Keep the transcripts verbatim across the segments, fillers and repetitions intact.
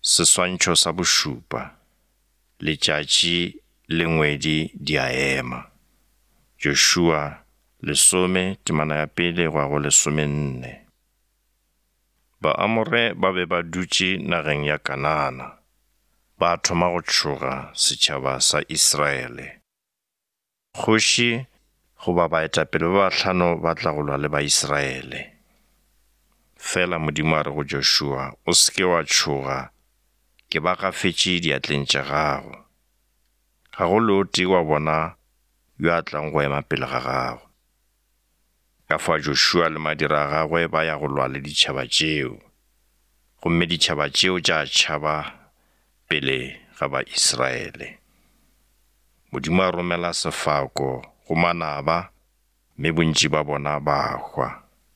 Seswantšho sa bošupa. Letšatši le ngwedi di a ema. Joshua lesome temana ya pele go ya go lesomenne. Baamore ba be ba dutše nageng ya Kanana. Ba thoma go tšhoga setšhaba sa Israele. Kgoši goba baetapele ba bahlano ba tla go lwa le Baisraele. Fela Modimo a re go Joshua, o se ke wa tšhoga, ke ba gafetše diatleng tša gago. Ga go le o tee wa bona yo a tlang go ema pele ga gago. Ka fa Joshua le madira a gagwe ba ya go lwa le ditšhaba tšeo, gomme ditšhaba tšeo tša tšhaba pele ga Baisraele. Modimo a romela sefako go manaba, mme bontši ba bona ba hwa.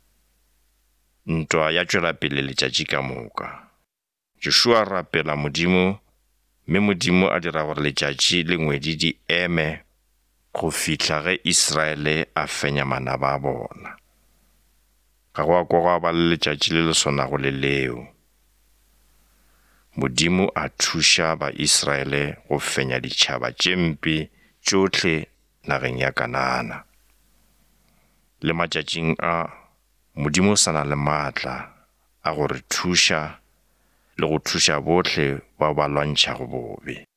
Ntwa ya tšwela pele letšatši ka moka. Joshua a rapela Modimo, mme Modimo a dira gore letšatši le ngwedi di eme go fihla ge Israele a fenya manaba a bona. Ga go a kwa go a ba le letšatši le le swanego le leo. Modimo a thuša Baisraele go fenya ditšhaba tše mpe tšohle nageng ya Kanana. Le matšatšing a, Modimo sa na le maatla a go re thuša le go thuša bohle ba ba lwantšhago bobe.